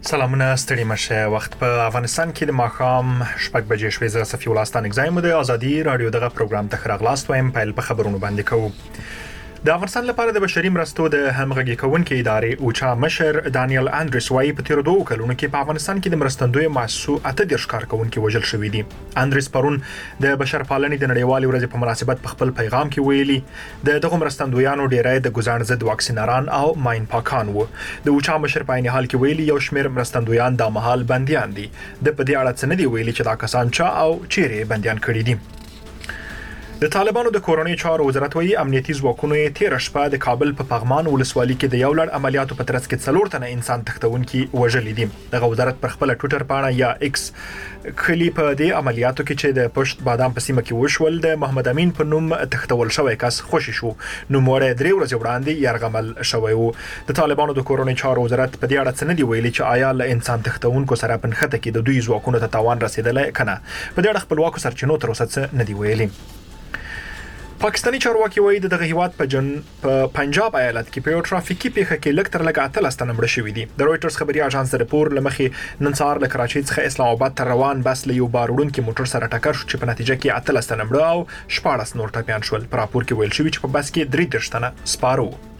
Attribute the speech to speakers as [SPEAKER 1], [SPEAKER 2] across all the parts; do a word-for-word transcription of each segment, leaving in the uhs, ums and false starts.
[SPEAKER 1] سلامونه ستړي مشه وخت په افغانستان کې د ماښام شپږ بجې شوې. زه صفي الله ستان اگزایم د ازادي رادیو دغه پروګرام ته خراغلاست وایم. پیل په خبرونو باندې کوو. د افغانستان لپاره د بشري مرستو د همغږي کوونکې ادارې اوچا مشر دانیل اندریس وايي په تیر دوه کلونو کې په افغانستان کې د مرستندوی مؤسسو اته دیرش کارکونکي وژل شوي دي. اندریس پرون د بشرپالنې د نړیوالې ورځې په مناسبت په خپل پیغام کې ویلي د دغه مرستندویانو ډیری د ګزان ضد واکسینران او ماین پاکان وو. د اوچا مشر په عین حال کې ویلي یو شمېر مرستندویان د مهال بنديان دي. د په دې اړه څه نه دی ویلي چې دا کسان چا او چیرې بنديان کړي دي. د طالبانو د کورونی چارو وزارت وایي امنیتي ځواکونو یې تیر شپه د کابل په پغمان ولسوالۍ کې د یو لړ عملیاتو په ترڅ کې څلور تنه انسان تښتونکي وژلي دي. دغه وزارت پر خپل ټوئیټر پاڼه یا ایکس خلی په دې عملیاتو کې چې د پشت بادام په سیمه کې وشول د محمد امین په نوم تښتول شوی کس خوشی شو. نو مور درې ورځې وړاندې يرغمل شوی وو. د طالبانو د کورونی چارو وزارت په دې اړه څه نه دی ویلي چې آیا له انسان تښتونکو سره په نښته کې د دوی ځواکونو ته تاوان رسیدلی کنه. په دې اړه خپلواکو سرچینو تر اوسه څه نه دی ویلي. پاکستاني چارواکي وایي دغه هیواد په جن په پنجاب ایالت کې په یو ټرافیکي پیښه کې لږ تر لږه اتلس تنه مړه شوي دي. د رويټرز خبري اژانس د راپور لمخې نن سهار له کراچۍ څخه اسلام آباد ته روان بس له یو بار وړونکي موټر سره ټکر شو چې په نتیجه کې اتلس تنه مړه او شپاړس نور ټپیان شول. په راپور کې ویل شوی چې په بس کې درې دیرش تنه سپاره وو.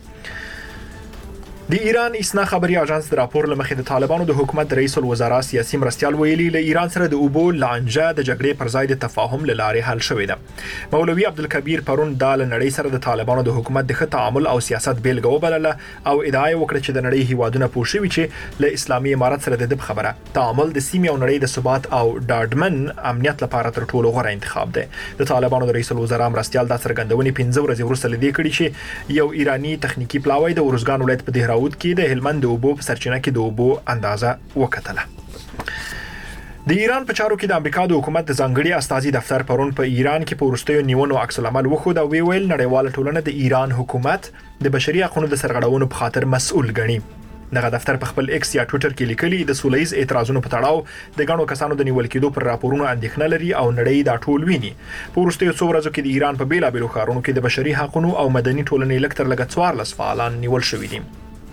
[SPEAKER 1] د ایران اسنا خبري اژانس د راپور لمخې د طالبانو د حکومت رئیس الوزرا سیاسي مرستيال ویلي له ایران سره د اوبو لانجه د جګړې پر ځای د تفاهم لاره حل شوې ده. مولوي عبدالکبیر پرون د نړۍ سره د طالبانو د حکومت د ښه تعامل او سیاست بیلګه وبلله او ادعا وکړه چې د نړۍ هیوادونه پوښوي چې له اسلامي امارت سره د دب خبره تعامل د سیمې او نړۍ د ثبات او ډاډمن امنیت لپاره تر ټولو غوره انتخاب دی. د طالبانو د رئیس الوزرا مرستيال د څرګندونې پنځه ورځې وروسته لدې کړي چې یو ایرانی تخنیکی پلاوی د ورزګان ولایت په دهراود کې د هلمند د اوبو په سرچینه کې د اوبو اندازه وکتله. د ایران په چارو کې د امریکا د حکومت د ځانګړي استازي دفتر پرون په ایران کې په وروستیو نیونو عکس العمل وښود او ویل نړیواله ټولنه د ایران حکومت د بشري حقوقو د سرغړونو په خاطر مسؤل ګڼي. دغه دفتر په خپل ایکس یا ټوئیټر کې لیکلي د سولهیز اعتراضونو په تړاو د غنو کسانو د نیول کېدو پر راپورونو اندېښنه لري او نړۍ دا ټول ویني. په وروستیو څو ورځو کې د ایران په بیلابېلو ښارونو کې د بشري حقوقو او مدني ټولنې لکټر لګ څوارلس فعالان نیول شوي دي.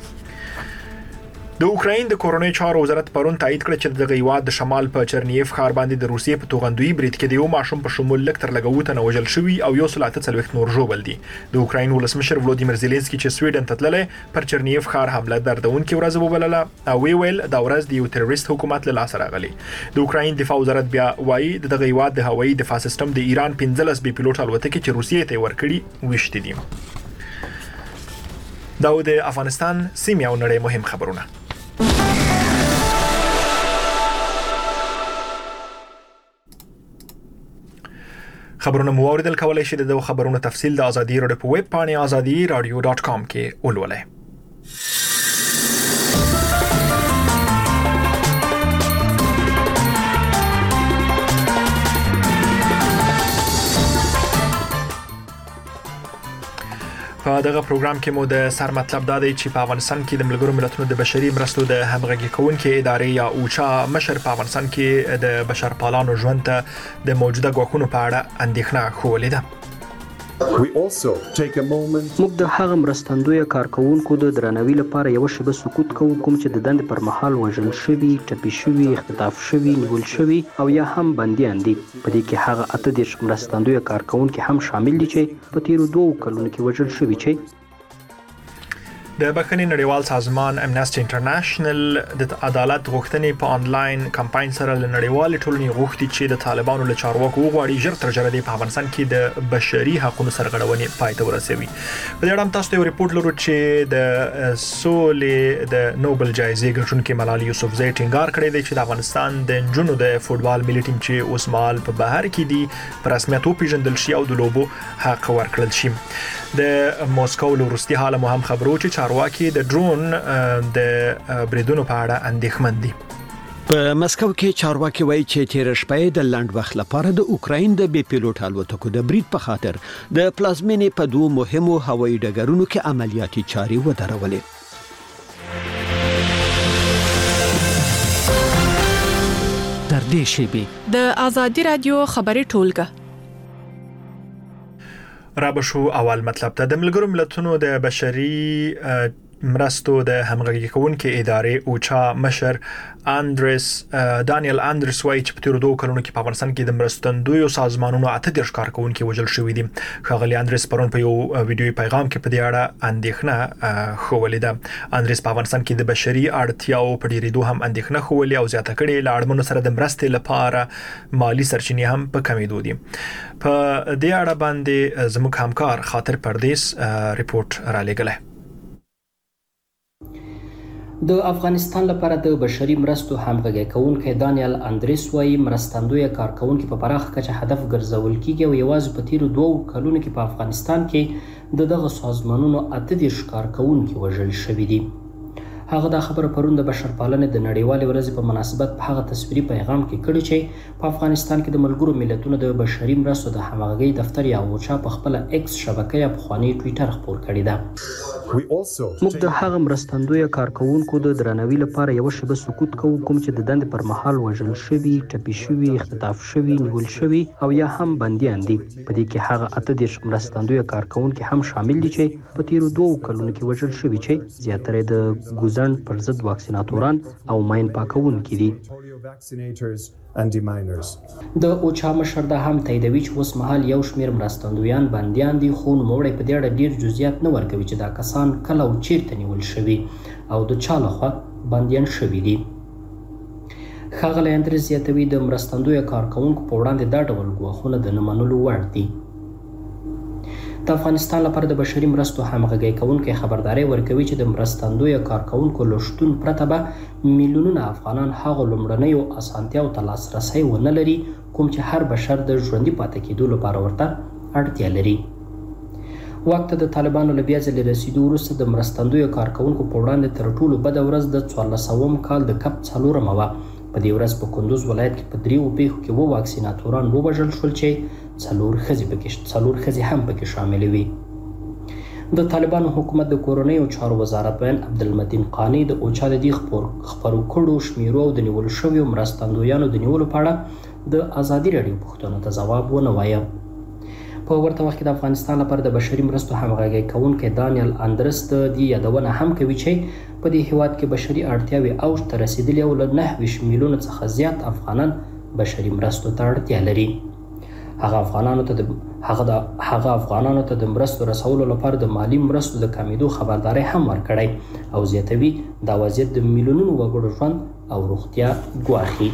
[SPEAKER 1] د اوکراین د کورونی چارو وزارت پرون تایید کړ چې دغه هیواد د شمال په چرنیف ښار باندې د روسیې په توغندوی برید کې د یو ماشوم په شمول لکټر لګوته نه وژل شوی او یو سل اته څلوېښت نور ژوبل دي. د اوکراین ولسمشر ولودیمیر زيلنسکي چې سویډن ته تللی پر چرنیف ښار حمله دردونکې ورځ وبلله او وی ویل دا ورځ د یو تروریست حکومت له لاسه راغلی. د اوکراین دفاع وزارت بیا وایي دغه هیواد د هوایي دفاع سیستم د ایران پنځلس بي پيلوټ الوتکې چې روسیې ته ورکړي وشتي دي. دا د افغانستان سیمه او نړۍ مهم خبرونه. خبرونه مو اوریدل کولای شئ د خبرونو تفصیل د ازادي رادیو په ویب پاڼه ازادي رادیو ډاټ کام کې ولولئ. په دغه پروګرام کې مو د سر مطلب دا دی چې په افغانستان کې د ملګرو ملتونو د بشري مرستو د همغږي کوونکې ادارې یا اوچا مشر په افغانستان کې د بشرپالانو ژوند ته د موجوده ګواښونو په اړه اندېښنه ښودلې ده.
[SPEAKER 2] موږ د هغه مرستندوی کارکونکو د درناوي لپاره یو شیبه سکوت کوو کوم چې د دندې پر مهال وژل شوي، ټپي شوي، اختطاف شوي، نیول شوي او یا هم بنديان دي. په دې کې هغه اته دیرش مرستندوی کارکونکي هم شامل دي چې په تیرو دوه کلونو کې وژل شوي. چې
[SPEAKER 1] د بخښنې نړیوال سازمان امنیستي انټرنیشنل د عدالت غوښتنې په آنلاین کمپاین سره له نړیوال ټولنې غوښتي چې د طالبانو له چارواکو وغواړي ژر تر ژره په افغانستان کې د بشري حقوقو سرغړونې پای ته ورسوي. په دې اړه تاسو ته یو ریپورت لرو چې د سولې د نوبل جایزې ګټونکي ملالۍ یوسفزۍ ټینګار کړی دی چې د افغانستان د نجونو د فوټبال ملي ټیم چې اوس مهال په بهر کې دي په رسمیت وپېژندل شي او د لوبو حق ورکړل شي. د موسکو له وروستي حاله مو هم خبرو چې چارواکي د ډرون د بریدونو په اړه اندېښمن دي.
[SPEAKER 3] په مسکو کې چارواکي وایي چې تیر شپه د لنډ وخت لپاره د اوکراین د بي پيلوټ الوتکو د برید په خاطر د پلازمینې په دوه مهمو هوایي ډګرونو کې عملیاتي چاري ودرولې.
[SPEAKER 4] تر دې شیبې
[SPEAKER 5] د ازادي رادیو خبري ټولګه
[SPEAKER 1] را بشو اول مطلب ته د ملګرو ملتونو د بشري مرستو د همغږي کوونکې ادارې اوچا مشر اندرس دانیل اندرس وایي چې په تیر دوه کلونو کې په افغانستان کې د مرستندویو سازمانونو اته دیرش کارکونکو وژل شوې دي. ښاغلي اندرس پرون په یو ویډیوي پیغام کې په دې اړه اندېښنه خولې ده. اندرس په افغانستان کې د بشري اړتیاو په ډیریدو هم اندېښنه خولې او زیاته کړې له اړمنو سره د مرستې لپاره مالی سرچینې هم په کمیدو دي. په دې اړه باندې زموږ همکار خاطر پردیس ریپورت را لېږلی.
[SPEAKER 2] د افغانستان لپاره د بشري مرستو همغږي کوونکی دانیل اندریس وایي مرستندوی کارکونکو په پراخه کچه هدف ګرځول کیږي او یوازې په تیرو دوه کلونو کې په افغانستان کې د دغه سازمانونو اته دیرش کارکونکو وژل شوي دي. هغه دا خبره پرون د بشرپالنې د نړیوالې ورځې په مناسبت په هغه تصویري پیغام کې کړی چې په افغانستان کې د ملګرو ملتونو د بشري مرستو د همغږي دفتر یا اوچا په خپل ایکس شبکې یا پخوانی ټوئیټر خپور کړی ده. موږ د هغه مرستندوی کارکونکو د درناوي لپاره یو شبه سکوت کوو کوم چې د دند پر مهال وژل شوي، ټپي شوي، اختطاف شوي، نیول شوي او یا هم بنديان دي. په دې کې هغه اته دیرش مرستندوی کارکونکو هم شامل دي چې په تیرو دوه کلونو کې وژل شوي چې زیاتره د ګوزن پر ضد واکسیناتوران او ماین پاکونکي دي. د اوچا مشر دا هم تاییدوي چې اوس مهال یو شمیر مرستندویان بنديان دي، خو نوموړی په دې اړه ډیر جزئیات نه ورکوي چې دا کسان کله او چیرته نیول شوي او د چا لخوا بنديان شوي دي. ښاغلی اندرس زیاتوي د مرستندوی کارکونکو په وړاندې دا ډول ګواښونه د نه منلو وړ دي. د افغانستان لپاره د بشري مرستو همغږي کوونکي خبرداري ورکوي چې د مرستندوی کارکونکو له شتون پرته به میلیونونه افغانان هغه لومړنیو اسانتیاو ته لاسرسی ونه لري کوم چې هر بشر د ژوندي پاتې کېدو لپاره ورته اړتیا لري. واک ته د طالبانو له بیا ځلې رسیدو وروسته د مرستندوی کارکونکو په وړاندې تر ټولو بده ورځ د څوارلسم کال د کب څلورمه وه. په دې ورځ په کندوز ولایت کې په دریو پیښو کې اووه واکسیناتوران ووژل شول چې څلور ښځې پکې څلور ښځې هم پکې شاملې وي. د طالبانو حکومت د کورنیو چارو وزارت ویل عبدالمتین قانی د اوچا د دې خپرو کړو شمیرو او د نیول شویو مرستندویانو د نیولو په اړه د ازادي راډیو پوښتنو ته ځواب ونه وایه. په ورته وخت کې د افغانستان لپاره د بشري مرستو همغږي کوونکی دانیل اندرس د دې یادونه هم کوي چې په دې هیواد کې بشري اړتیاوې اوج ته رسیدلې او له نهه ویشت میلیونو څخه زیات افغانان بشري مرستو ته اړتیا لري. هغه افغانانو ته د هغه د هغه افغانانو ته د مرستو رسولو لپاره د مالی مرستو د کمیدو خبرداري هم ورکړی او زیاتوي دا وضعیت د میلیونونو وګړو ژوند او روغتیا ګواښي.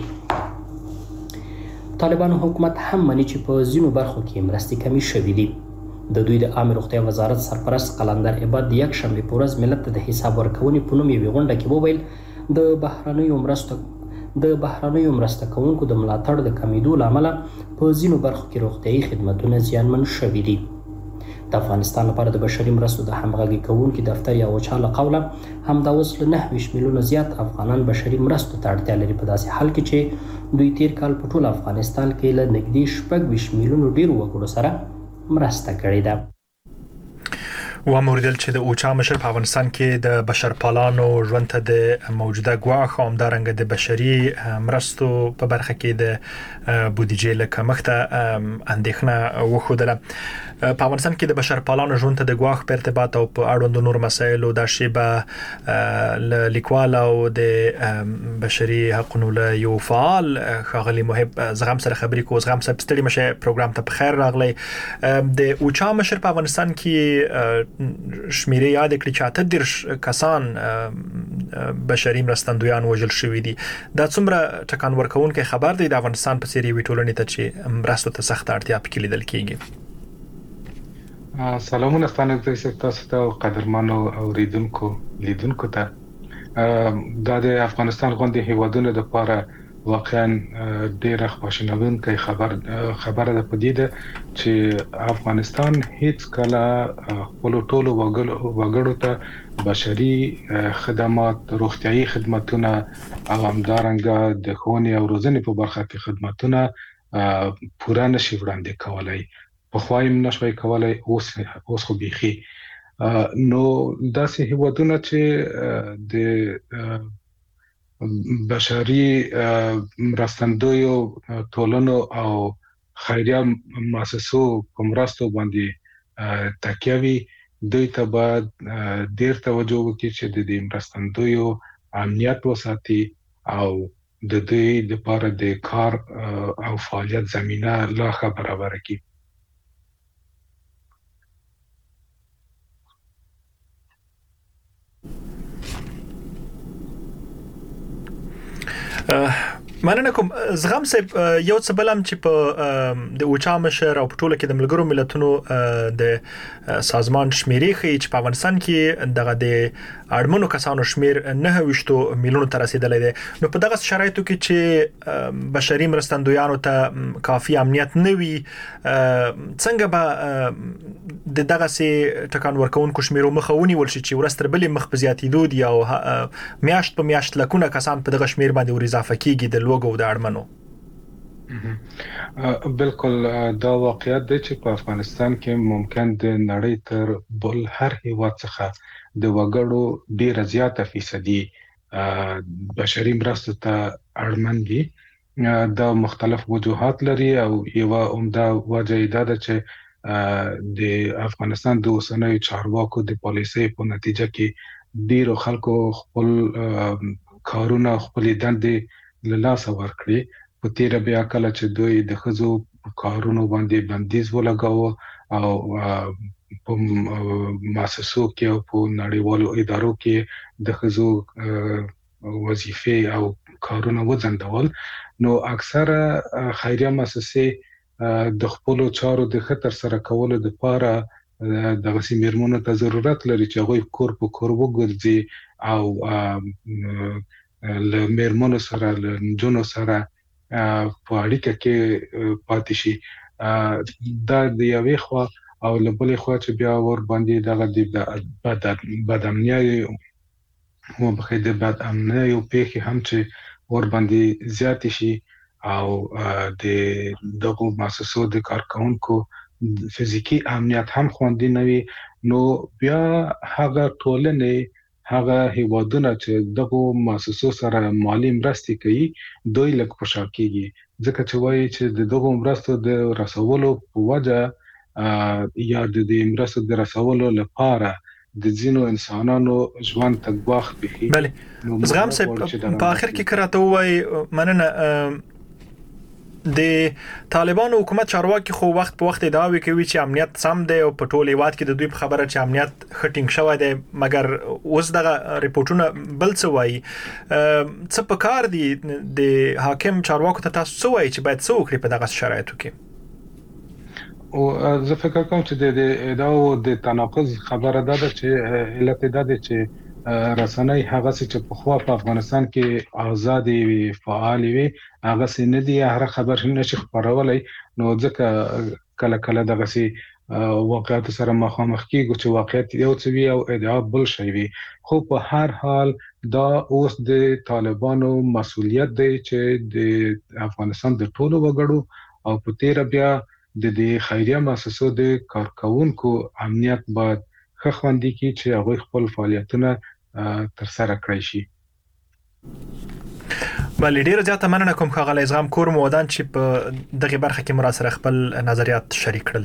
[SPEAKER 2] طالبانو حکومت هم مني چې په ځینو برخو کې مرستې کمې شوې دي. د دوی د عامه روغتیا وزارت سرپرست قلندر عباد د یکشنبې په ورځ ملت ته د حساب ورکونې په نوم یوې غونډه کې وویل د بهرنیو مرستو د بهرنیو مرسته کوونکو د ملاتړ د کمیدو له امله په ځینو برخو کې روغتیايي خدمتونه زیانمن شوي دي. د افغانستان لپاره د بشري مرستو د همغږي کوونکي دفتر یا اوچا له قوله همدا اوس له نهه ویشت میلیونه زیات افغانان بشري مرستو ته اړتیا لري په داسې حال کې چې دوی تیر کال په ټول افغانستان کې له نږدې شپږ ویشت میلیونو ډیرو وګړو سره مرسته کړې ده.
[SPEAKER 1] و موردل چې د اوچا مشر په افغانستان کې د بشرپالانو ژوند ته د موجوده ګواښ او همدارنګه د بشري مرستو په برخه کې د بودیجې له کمښته اندېښنه وښودله. په افغانستان کې د بشرپالانو ژوند ته د ګواښ په ارتباط او په اړوندو نور مسایلو د شیبه لیکوال او د بشري حقوقو له یو فعال ښاغلي محب زغم سره خبرې کوو. زغم صاحب ستړي مشه پروګرام ته بخیر راغلی. د اوچا مشر په افغانستان کې شمیره یاد کړی چې اته دیرش کسان بشري مرستندویان وژل شوي دي. دا څومره ټکان ورکوونکی خبر دی د افغانستان په څیر یوې ټولنې ته چې مرستو ته سخت اړتیا پکې لیدل کیږي.
[SPEAKER 6] سلامونه ستاسو تاسو ته قدرمنو اوریدونکو لیدونکو ته دا د افغانستان غونډې هیوادونو لپاره واقعا ډیره خوشنودونکې خبر خبره ده په دې ده چې افغانستان هیڅ کله خپل ټولو وګړو ته بشري خدمات، روغتيایي خدماتونه او همدارنګه د ښوونې او روزنې په برخه کې خدماتونه پوره نشي وړاندې کولای. په خوایم نشوي کولای اوس اوس خو بيخي نو داسې هیوادونه چې د بشري مرستندویو ټولنو او خیریه مؤسسو په مرستو باندې تکیوي دوی ته باید ډیر توجه وکړي چې د دې مرستندویو امنیت وساتي او د دوی لپاره د کار او فعالیت زمينه لا ښه برابر کړي.
[SPEAKER 1] مننه کوم زغم صاحب یو څه بلم چې په د اوچا مشر او په ټوله کې د ملګرو ملتونو د سازمان شمیرې خي چې په افغانستان کې دغه د اړمنو کسانو شمیر نه وشتو میلیونو ته رسیدلی دی. نو په دغه شرایطو کې چې بشري مرستندویانو ته کافي امنیت نه وي څنګه به د دغه سي ټکان ورکوونکو شمیرو مخاوني ولشي چې ورستر بلې مخ په زیاتېدو دي او میاشت په میاشت لکونه کسان په دغه شمیر باندې ور اضافه کیږي د لوګو د اړمنو.
[SPEAKER 6] بالکل دا واقعیت دی چې په افغانستان کې ممکن د نړۍ تر بل هر هیواد څخه د وګړو ډیر زیاته فیصدي بشري مرستو ته اړمن دي. دا مختلف وجوهات لري او یو عمده وجه دا ده چې د افغانستان د اوسنیو چارواکو د پالیسۍ په نتیجه کې ډیرو خلکو خپل کارونه خپل دندې له لاسه ورکړي. په تیر بیا کله چې دوی د خزو کارونو باندې بندیز ولګاوه او په مؤسسو کې او په نړیوالو ادارو کې د خزو وظیفې او کارونه وځندول، نو اکثره خیریه مؤسسې د خپل چارو د خطر سره کولو لپاره د غسیمرمنو ته ضرورت لري چې هغه کور په کور وګرځي او له مرمنو سره له جنونو سره په اړیکه کې پاتې شي. دا د یوې خوا او له بلې خوا چې بیا ور باندې دغه د بد امنیت او بخې د بد امنیت په هم چې ور باندې زیات شي او د دغه مؤسسو د کارکونکو فزیکی امنیت هم خوندي نه وي، نو بیا هغه ټولنه هغه هیوادونه چې دغه مؤسسو سره مالی مرستې کوي دوی لږ خوشاله کیږي، ځکه چې وایي چې دغه مرستو د رسولو په وجه یا د مرستو د رسولو لپاره د ځینو انسانانو ژوند تګواخ بخي.
[SPEAKER 1] بله زغم صاحب په اخر کې کراته وای مننه د طالبانو حکومت چارواکي خو وخت په وخت داوي کوي چې امنیت سم دی او په ټول هیواد کې د دوی خبره چې امنیت خټینګ شوی دی، مګر اوس دغه ریپورتونه بل څه وایي. څه په کار دي د حاکم چارواکو ته تاسو څه وایي چې باید څه وکړي په دغه شرایطو کې؟
[SPEAKER 6] او زه فکر کوم چې د ادعاو د تناقض خبره ده چې علت ده چې رسنۍ هغه چې په خوا په افغانستان کې آزادي وي فعال وي هغه سي نه دي هر خبر نشي خبرولای، نو ځکه کله کله دغه سي واقعیت سره مخامخ کیږي چې واقعیت یو څه وي او ادعا بل شي وي. خو په هر حال دا اوس د طالبانو مسؤلیت دی چې د افغانستان د ټولو وګړو او په تیر بیا د دې خیریه مؤسسو د کارکونکو امنیت باید ښه خوندي کی چې هغه خپل فعالیتونه تر سره کړی شي.
[SPEAKER 1] بل ډیر زیاته مننه کوم خغل ازغام کور مودان چې په دغه برخه کې مراسره خپل نظریات شریک کړل.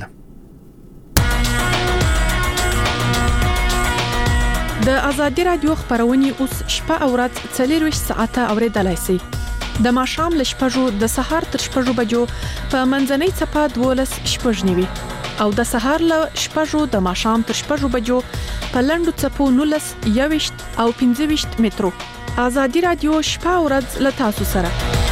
[SPEAKER 5] د ازادي رادیو خبرونه اوس شپه او ورځ څلور ساعته اوریدلای شئ. د ماښام ل شپږو د سهار تر شپږو بجو په منځنۍ صفه دولس شپږنیوي او د سهار ل شپږو د ماښام تر شپږو بجو په لندو صفو نولس یويشت او پنځه مترو. ازادي رادیو شپه او ورځ ل تاسو سره.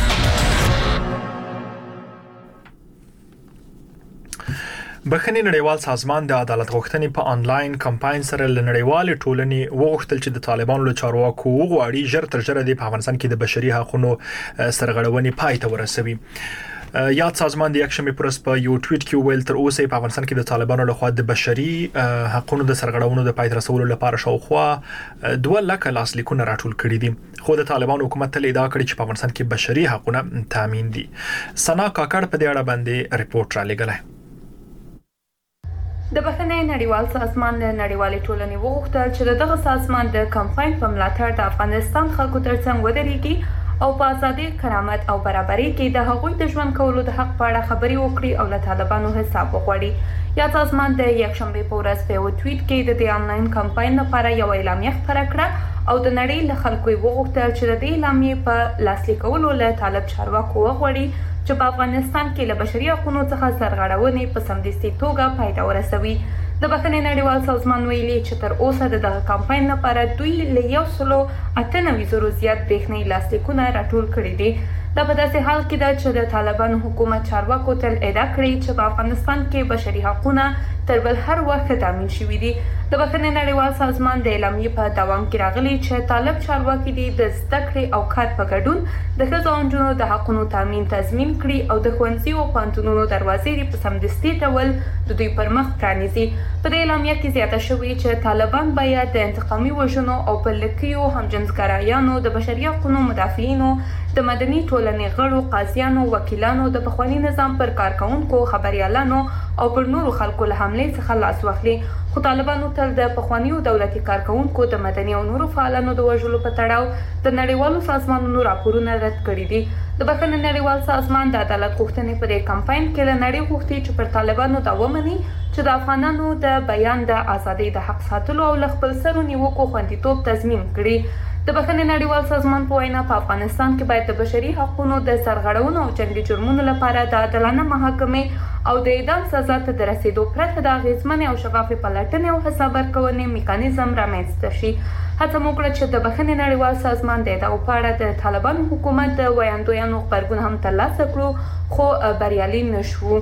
[SPEAKER 1] بخښنې نړیوال سازمان د عدالت غوښتنې په انلاین کمپاین سره لنړیوال ټولنې وغوښتل چې د طالبانو له چارواکو وغواړي ژر تر ژره د افغانستان کې د بشري حقوقو سرغړونې پای ته ورسوي. یاد سازمان د یکشنبه پرس په یو ټویټ کې ویل تر اوسه په افغانستان کې د طالبانو لخوا د بشري حقوقو د سرغړونو د پای ته رسولو لپاره شاوخوا دوه لک لاسلیکونه راټول کړي دي، خو د طالبانو حکومت تل ادعا کړې چې په افغانستان کې بشري حقوقونه تامین دي. سنا کاکړ په دې اړه باندې ریپورت را لګلای.
[SPEAKER 7] د بخښنې نړیوال سازمان د نړیوالې ټولنې وغوښتل چې دغه سازمان د کمپاین په ملاتړ د افغانستان خلکو ترڅنګ ودرېږي او په ازادي کرامت او برابرۍ کې د هغوی د ژوند کولو د حق په اړه خبرې وکړي او له طالبانو حساب وغواړي. یا سازمان د یکشنبه په ورځ په یو ټویټ کې د دې آنلاین کمپاین لپاره یو اعلامیه خپره کړه او د نړۍ له خلکو یې وغوښتل چې د دې اعلامیې په لاسلیک کولو له طالب چارواکو وغواړي چې په افغانستان کې له بشري حقوقو څخه سرغړونې په سمدستي توګه پای ته ورسوي. د بخښنې نړیوال سازمان ویلي چې تر اوسه د دغه کمپاین لپاره دوی له یو سلو اته نوي زرو زیات برېښنایي لاسلیکونه راټول کړي دي. دا په داسې حال کې ده چې د طالبانو حکومت چارواکو تل ادعا کړې چې په افغانستان کې بشري حقوقونه تر بل هر وخت تامین شوي دي. د بخښنې نړیوال سازمان د اعلامیې په دوام کې راغلي چې طالب چارواکي دي د زده کړې او کار په ګډون د ښځو او نجونو د حقونو تامین تضمین کړي او د ښوونځیو او پوهنتونونو دروازې په سمدستي ډول د دوی پر مخ پرانیزي. په دې اعلامیه کې زیاته شوې چې طالبان باید د انتقامي وژنو او په لکیو همجنسګرایانو د بشري حقوقو مدافعینو د مدني ټولنې غړو قاضیانو وکیلانو د پخواني نظام پر کارکونکو خبريالانو او پر نورو خلکو له حملې څخه لاس واخلي. خو طالبانو تل د پخوانیو دولتي کارکونکو د مدني او نورو فعالانو د وژلو په تړاو د نړیوالو سازمانونو راپورونه رد کړي دي. د بخښنې نړیوال سازمان د عدالت غوښتنې په دې کمپاین کې له نړۍ غوښتي چې پر طالبانو دا ومني چې د افغانانو د بیان د ازادۍ د حق ساتلو او له خپل سرو نیوکو خوندیتوب تضمین کړي. د بخښنې نړیوال سازمان په وینا په افغانستان کې باید د بشري حقوقو د سرغړونو او جنګي جرمونو لپاره د عادلانه محاکمې او د اعدام سزا ته د رسیدو پرته د اغېزمنې او شفافې پلټنې او حساب ورکونې میکانیزم رامنځته شي. هڅه مو وکړه چې د بخښنې نړیوال سازمان د ادعاو په اړه د طالبانو حکومت د ویاندویانو غبرګون هم ترلاسه کړو خو بریالي نشو.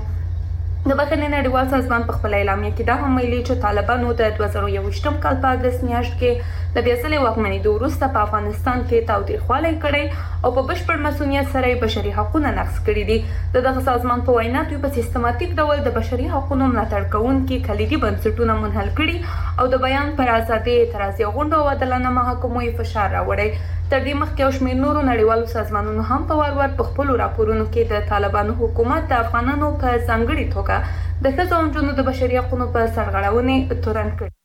[SPEAKER 7] د بخښنې نړیوال سازمان په خپل اعلامیه کې دا هم ویلي چې طالبانو د دوه زره یوویشتم کال په اګست میاشت کې د بیا ځلې واکمنېدو وروسته په افغانستان کې تاوتریخوالی کړی او په بشپړ مسؤلیت سره یې بشري حقونه نقض کړي دي. د دغه سازمان په وینا دوی په سیستماتیک ډول د بشري حقوقو ملاتړ کوونکي کلیدي بنسټونه منحل کړي او د بیان پر ازادۍ اعتراضي غونډو او عادلانه محاکمو یې فشار راوړی. تر دې مخکې یو شمېر نورو نړیوالو سازمانونو هم په وار وار په خپلو راپورونو کې د طالبانو حکومت د افغانانو په ځانګړې توګه د ښځو او نجونو د بشري حقوقو په سرغړونې تورن کړي.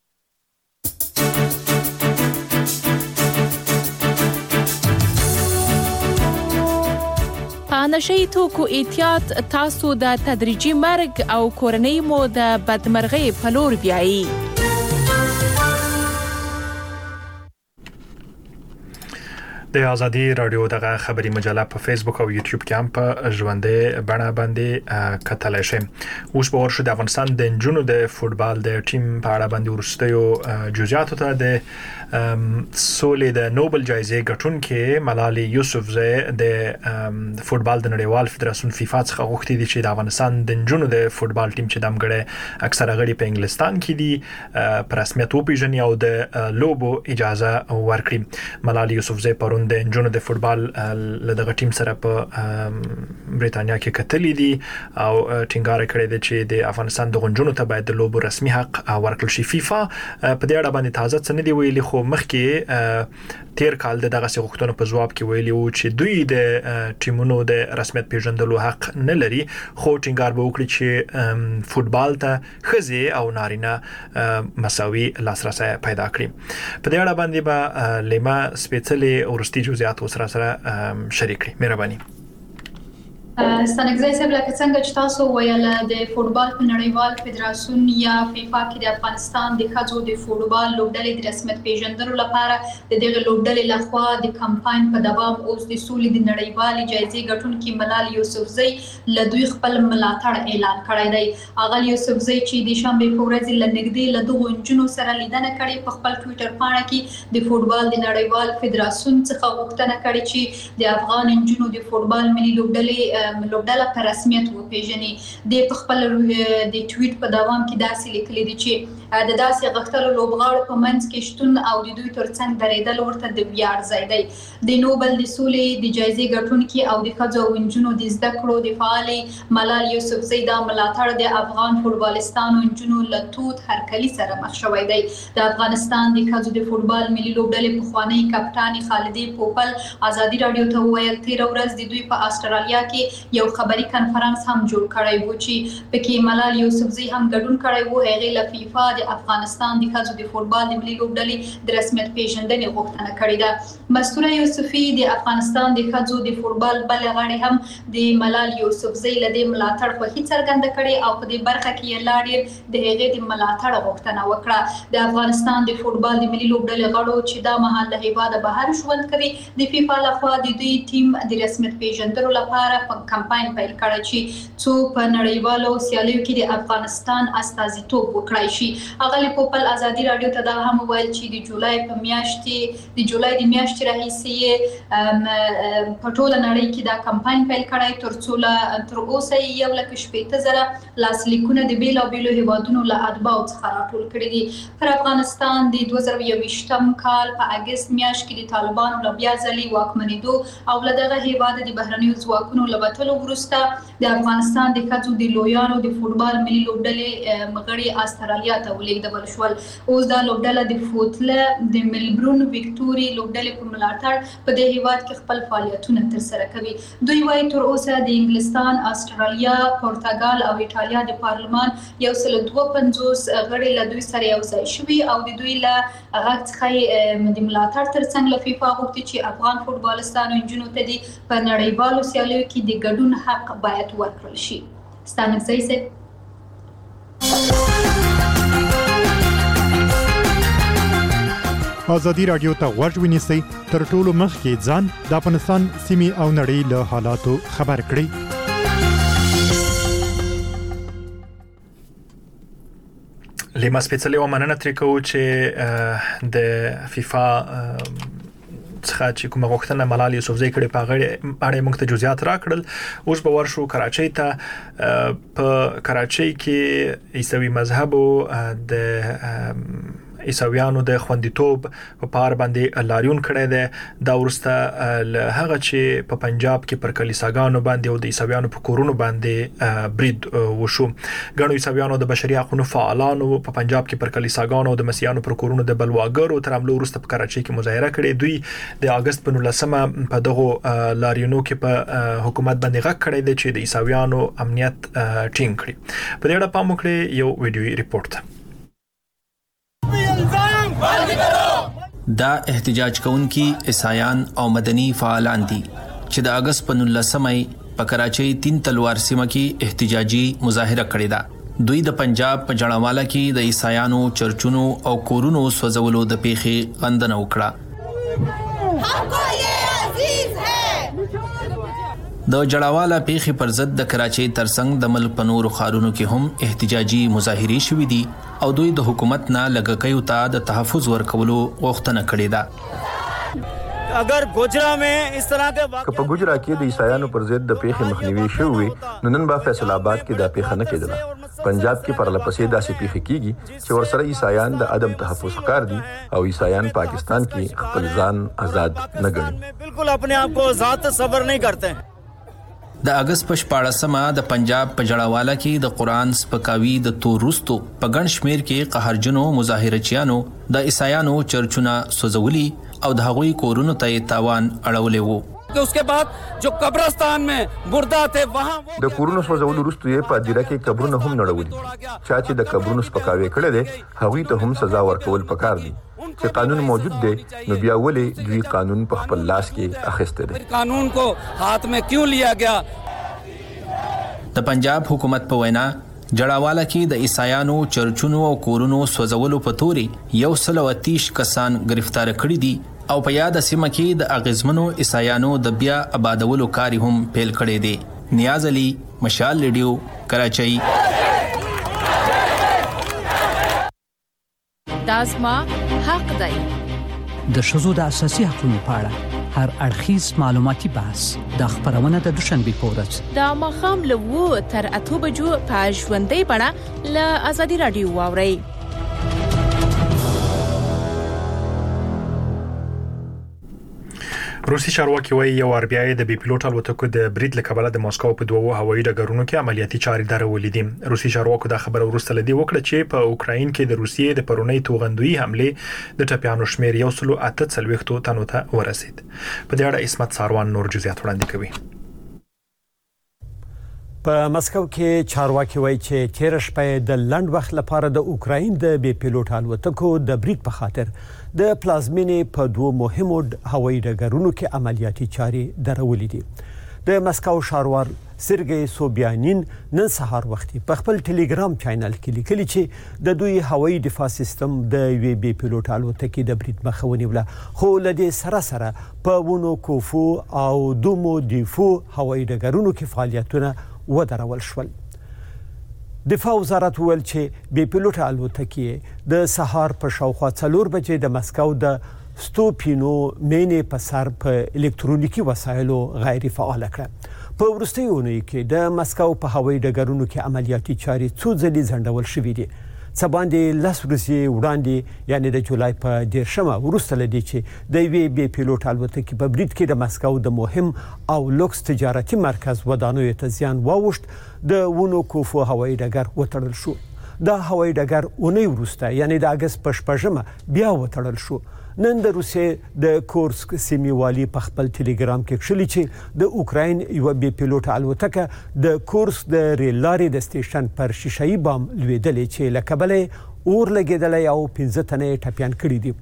[SPEAKER 5] په نشئی توکو احتیاط تاسو د تدریجي مرګ او کورنۍ مو د بدمرغۍ په لور بیایي.
[SPEAKER 1] د ازادي رادیو دغه خبري مجله په فیسبوک او یوټیوب کې هم په ژوندې بڼه باندې کتلای شئ. اوس به ورشو د افغانستان د نجونو د فوتبال د ټیم په اړه باندې ورستیو جزئیاتو ته د سولې د نوبل جایزې ګټونکې ملالي یوسفزۍ د فوتبال د نړیوال فدراسیون فیفا څخه غوښتي دي چې د افغانستان د نجونو د فوتبال ټیم چې دمګړي اکثره غړي په انګلستان کې دي په رسمیت وپیژني او د لوبو اجازه ورکړي. ملالي یوسفزۍ پرون د نجونو د فوتبال له دغه ټیم سره په بریتانیا کې کتلې دي او ټینګار کړی دی چې د افغانستان د نجونو ته باید د لوبو رسمي حق ورکړل شي. فیفا په دې اړه باندې تازه څه نه دی ویلي خو مخکې تیر کال د دغه غوښتنو په جواب کې ویلي وو چې دوی د ټیمونو د رسمیت پیژندلو حق نه لري خو ټینګار به وکړي چې فوتبال ته ښځې او نارینه مساوي لاسرسي پیدا کړي. په دې اړه باندې به لیما سپیڅلې ورستي جزئیات سره سره شریک کړي. مهرباني.
[SPEAKER 8] ستنګزای صاحب لکه څنګه چې تاسو ویل د فوتبال په نړیوال فدراسیون یا فیفا کې د افغانستان د ښځو د فوتبال لوبډلې د رسمیت پیژندلو لپاره د دغه لوبډلې لخوا د کمپاین په دوام اوس د سولې د نړیوالې جایزې ګټونکي ملالي یوسفزۍ له دوی خپل ملاتړ اعلان کړی دی. اغل یوسفزۍ چې د شنبې په ورځ له نږدې له دغو نجونو سره لیدنه کړې په خپل ټویټر پاڼه کې د فوتبال د نړیوال فدراسیون څخه غوښتنه کړې چې د افغان نجونو د فوتبال ملي لوبډلې لوبډله په رسمیت وپیژني. د په خپل د ټویټ په دوام کې داسې لیکلي دي چې د داسې غښتلو لوبغاړو په منځ کې شتون او د دوی ترڅنګ درېدل ورته د ویاړ ځای دی. د نوبل د سولې د جایزې ګټونکي او د ښځو او نجونو د زده کړو د فعالې ملالي یوسفزۍ دا ملاتړ د افغان فوټبالستانو نجونو له تود هرکلي سره مخ شوی دی. د افغانستان د ښځو د فوټبال ملي لوبډلې پخوانۍ کپټانې خالدې پوپل ازادي رادیو ته وویل تېره ورځ د دوی په استرالیا کې یو خبري کانفرنس هم جوړ کړی و چې پکې ملال یوسفزي هم ګډون کړی و. هغه له فیفا د افغانستان د ښځو د فوټبال د ملي لوبډلې د رسمیت پیژندنې غوښتنه کړې ده. مستوره یوسفي د افغانستان د ښځو د فوټبال بل غړي هم د ملال یوسفزي له د ملاتړ په هیڅ څرګنده کړي او په دې برخه کې یې لا ډېر د هغې د ملاتړ غوښتنه وکړه. د افغانستان د فوټبال د ملي لوبډلې غړو چې دا مهال له هیواده بهر ژوند کوي د فیفا لخوا د دوی ټیم د رسمیت پیژندلو لپاره کمپاین پیل کړی چې څو په نړیوالو سیالیو کې د افغانستان استازیتوب وکړای شي. اغلی پوپل ازادي رادیو ته دا هم ویل چې د جولای په میاشتې د جولای د میاشتې راهیسې په ټوله نړۍ کې دا کمپاین پیل کړی ترڅو تر اوسه یو لک شپېته زره لاسلیکونه د بیلابیلو هیوادونو له اتباعو څخه راټول کړي دي. پر افغانستان د دوه زره یوویشتم کال په اګست میاشت کې د طالبانو له بیا ځلې واکمنېدو او له دغه هیواده د بهرنیو ځواکونو له وتلو وروسته د افغانستان د ښځو د لویانو د فوټبال ملي لوبډلې مغړي استرالیا ته ولېږدول شول. اوس دا لوبډله د فوتله د ملبورن ویکټوري لوبډلې په ملاتړ په دې هیواد کې خپل فعالیتونه ترسره کوي. دوی وايي تر اوسه د انګلستان، استرالیا، پرتګال او ایټالیا د پارلمان یو سل دوه پنځوس غړي له دوی سره یو ځای شوي او د دوی له غږ څخه د ملاتړ ترڅنګ له فیفا غوښتي چې افغان فوټبالستانو نجونو ته د په نړیوالو سیالیو کې د ګډون حق باید ورکړل شي. ستانکزی صاحب.
[SPEAKER 9] ازادي رادیو ته غوږ ونیسئ تر ټولو مخکې ځان د افغانستان سیمې او نړۍ له حالاتو خبر کړئ.
[SPEAKER 1] لیما سپیڅلې ومننه ترې کوو چې د فیفا څخه چې کومه غوښتنه ملال یوسفزي کړې په اړه موږ ته جزئیات راکړل. اوس به ورشو کراچۍ ته. په کراچۍ کې عیسوي مذهب او د عیسویانو د خوندیتوب په پار باندې لاریون کړی دی. دا ورسته له هغه چې په پنجاب کې پر کلیساګانو باندې او د عیسویانو په کورونو باندې برید وشو. ګڼو عیسویانو د بشري حقوقو فعالانو په پنجاب کې پر کلیساګانو او د مسیحیانو پر کورونو د بلواګرو تر حملو وروسته په کراچۍ کې مظاهره کړې. دوی د اگست په نولسمه په دغه لاریونو کې په حکومت باندې غږ کړی دی چې د عیسویانو امنیت ټینګ کړي. په دې اړه پام وکړئ یو ویډیويي ریپورت.
[SPEAKER 10] دا احتجاج کوونکي عیسایان او مدني فعالان دي چې د اگست په نولسمه په کراچۍ تین تلوار سیمه کې احتجاجي مظاهره کړې ده. دوی د پنجاب په جړاواله کې د عیسایانو چرچونو او کورونو سوځولو د پیښې غندنه وکړه. د جړاواله پیښې پر ضد د کراچۍ ترڅنګ د ملک په نورو ښارونو کې هم احتجاجي مظاهرې شوې دي او دوی د حکومت نه لږکیو ته د تحفظ ورکولو غوښتنه کړې ده.
[SPEAKER 11] اگر گجرا में इस तरह के
[SPEAKER 12] واقع په گجرا کې د عیسایانو پر ضد د پیښې مخنیوي شوی نو نن با فیصل آباد کې د پیښه نه کېدله. پنجاب کې پرلپسې داسې پیښې کیږي چې ورسره عیسایان د عدم تحفظ ښکار دي او عیسایان پاکستان کې خپل ځان آزاد نه ګڼي.
[SPEAKER 11] بالکل خپل آپ کو آزاد تصور نہیں کرتے.
[SPEAKER 10] د اگست په شپاړسمه د پنجاب په جړاواله کې د قرآن سپکاوي د تورستو په ګڼ شمیر کې قهرجنو مظاهرچیانو د عیسایانو چرچونه سوځولي او د هغوی کورونو ته تاوان اړولې وو.
[SPEAKER 11] कि उसके बाद जो कब्रिस्तान में मुर्दा थे वहां
[SPEAKER 12] د کورونو سوځولو وروسته یې په دیره کې قبرونه هم نړولي. چا چې د قبرونو سپکاوي کړي دي هغوی ته هم سزا ورکول پکار دي. چې قانون موجود دی نو بیا ولې دوی قانون په خپل لاس کې اخیسته دي.
[SPEAKER 11] قانون کو ہاتھ میں کیوں لیا گیا؟
[SPEAKER 10] د پنجاب حکومت په وینا جړاواله کې د عیسایانو چرچونو او کورونو سوځولو په توري یو سل او تیش کسان گرفتار کړي دي او په یاد سیمه کې د اغیزمنو عیسایانو د بیا آبادولو کار هم پیل کړی دی. نیاز علي، مشال ریډیو، کراچۍ.
[SPEAKER 5] دازما حق دی.
[SPEAKER 4] د ښځو د اساسي حقوقو په اړه هر اړخیز معلوماتي بحث د خبرونه د دوشنبه په ورځ
[SPEAKER 5] د ماښام له وو تر اته بجو په ژوندۍ بڼه له ازادي رادیو واورئ.
[SPEAKER 1] روسي چارواکي وايي یو اربیای د بي پيلوټ الوتکو د برید له کبله د ماسکو په دوه هوایي ډګرونو کې عملیاتي چارې درولې دي. روسي چارواکو دا خبره ورسته لدی وکړه چې په اوکراین کې د روسیې د پرونی توغندوی حمله د ټپيانو شمیر یو سل اته څلويختو تنو ته ورسید. په دې اړه اسمت ساروان نور جزئیات وړاندې کوي.
[SPEAKER 3] په مسکو کې چارواکي وایي چې تیر شپه د لنډ وخت لپاره د اوکراین د بي پیلوټ الوتکو د برید په خاطر د پلازمینې په دوه مهمو هوایي ډګرونو کې عملیاتي چاري درولې دي. د مسکو ښاروال سرګي سوبیانین نن سهار وخت په خپل ټلګرام چینل کې لیکلي چې د دوی هوایي دفاع سیستم د وی بي پیلوټ الوتکې د برید مخه ونیوله، خو له دې سره سره په ونو کوفو او دومو دیفو هوایي ډګرونو کې فعالیتونه ودرول شول. دفاع وزارت ویل چې بي پیلوټ الوتکې د سهار په شاوخوا څلور بجې د مسکو د ستوپینو مینې په سر په الکترونیکي وسایلو غیر فعال کړه. په وروستیو اونیو کې د مسکو په هوایي ډګرونو کې عملیاتي چاري څو ځلې ځنډول شوې دي. څه باندې لس ورځې وړاندې یعنې د جولای په دیرشمه وروسته له دې چې د یوې بي پیلوټ الوتکې په برید کې د مسکو د مهم او لوکس تجارتي مرکز ودانیو ته زیان واوښت، د ونو کوفو هوایي ډګر وتړل شو. دا هوایي ډګر اونۍ وروسته یعنې د اګست په شپږمه بیا وتړل شو. نن د روسیې د کورسک سیمې والي په خپل ټلګرام کې کښلي چې د اوکراین یو بي پیلوټ الوتکه د کورسک د ریل لارې د سټیشن پر شیشه‌ای بام لوېدلې چې له کبله اور لګېدلی او پنځه تنه یې ټپیان کړي دي.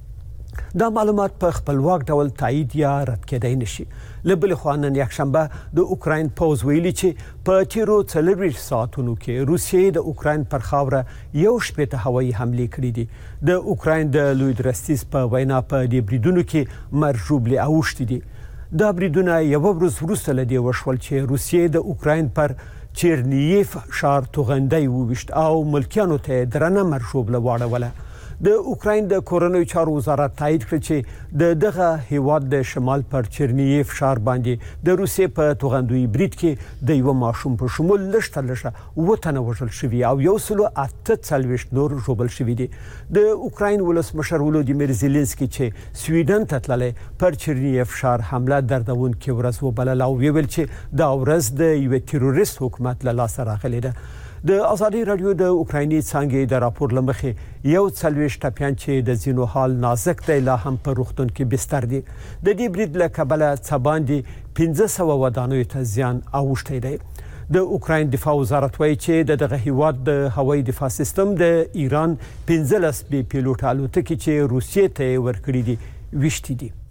[SPEAKER 3] دا معلومات په خپلواک ډول تایید یا رد کېدای نشي. له بلې خوا نن یکشنبه د اوکراین پوځ ویلي چې په تیرو څلوېښت ساعتونو کې روسیې د اوکراین پر خاوره یو شپېته هوایي حملې کړي دي. د اوکراین د لوی درستیز په وینا په دې بریدونو کې مرژوبلې اوښتي دي. دا بریدونه یوه ورځ وروسته له دې وشول چې روسیې د اوکراین پر چیرنییف ښار توغندی وویشت او ملکیانو ته درنه مرژوبله واړوله. د اوکراین د کورنیو چارو وزارت تایید کړ چې د دغه هیواد د شمال پر چرنییف ښار باندې د روسیې په توغندوی برید کې د یو ماشوم په شمول لږ تر لږه اووه تنه وژل شوي او یو سلو اته څلوېښت نور ژوبل شوي دي. د اوکراین ولسمشر ولودیمیر زیلنسکي چې سویډن ته تللی پر چرنییف ښار حمله دردونکې ورځ وبلله او ویل چې دا ورځ د یوه تروریست حکومت له لاسه راغلې ده. د ازادي راډیو د اوکرایني څانګې د راپور له مخې یو څلوېښت ټپیان چې د ځینو حال نازک دی لا هم په روغتون کې بستر دي. د دې برید له کبله څه باندې پنځه سوه ودانیو ته زیان اوښتی دی. د اوکراین دفاع وزارت وایي چې د دغه هیواد د هوایي دفاع سیستم د ایران پنځلس بي پیلوټ الوتکې چې روسیې ته یې ورکړي دي ویشتي دي.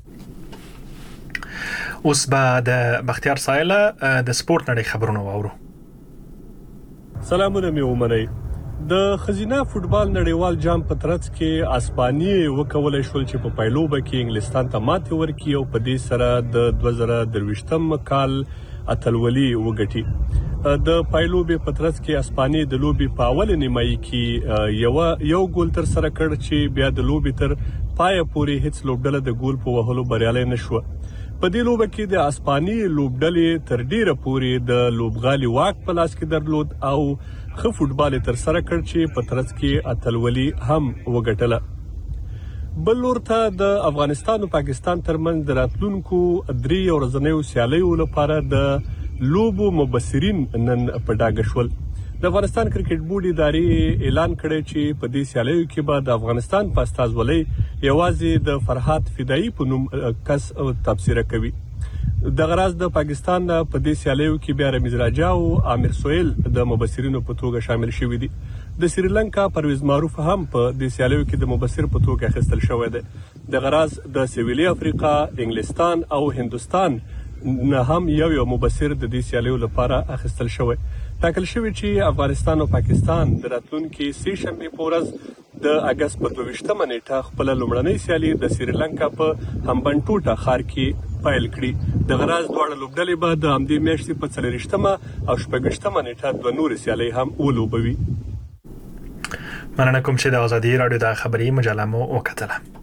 [SPEAKER 1] اوس به د بختیار سایله د سپورت نړۍ خبرونه واورو.
[SPEAKER 13] سلامونه مې ومنئ. د خزینه فوټبال نړیوال جام په ترڅ کې اسپانیې وکولای شول چې په پایلوبه کې انګلستان ته ماتې ورکړي او په دې سره د دوه زره درویشتم کال اتلولي وګټي. د پایلوبې په ترڅ کې اسپانیې د لوبي په اول نیمایي کې یو یو ګول تر سره کړ چې بیا د لوبي تر پای پورې هیڅ لوبډله د ګول په وهلو بریالي نشو. په دې لوبه کې د اسپاني لوبډلې تر ډیره پورې د لوبغالي واک په لاس کې درلود او ښه فوټبال تر سره کړ چې په ترڅ کې اتلولي هم وګټله. بل لور ته د افغانستان او پاکستان ترمنځ د راتلونکو درې ورځنیو سیالیو لپاره د لوبو مبصرین نن په ډاګه شول. د افغانستان کرکټ بورډ ادارې اعلان کړی چې په دې سیالیو کې به د افغانستان په استازولۍ یوازې د فرحات فدایي په نوم کس تبصره کوي. د غراز د پاکستان په دې سیالیو کې بیا رمیز راجا او عامر سویل د مبصرینو په توګه شامل شوي دي. د سریلانکا پرویز معروف هم په دې سیالیو کې د مبصر په توګه اخیستل شوی دی. د غراز د سویلي افریقا، انګلستان او هندوستان نه هم یو یو مبصر د دې سیالیو لپاره اخیستل شوی. ټاکل شوی چې افغانستان او پاکستان د راتلونکي سې شنبې په ورځ د اګست په دوه ویشتمه نیټه خپل لومړنۍ سیالي د سریلانکا په همبنټوټا ښار کې پیل کړي. د غراز دواړه لوبډلې به د همدې میاشتې په څلوېښتمه او شپږویشتمه نیټه دوه نورې سیالۍ هم ولوبوي.
[SPEAKER 1] مننه کوم چې د ازادي راډیو د خبري مجله مو وکتله.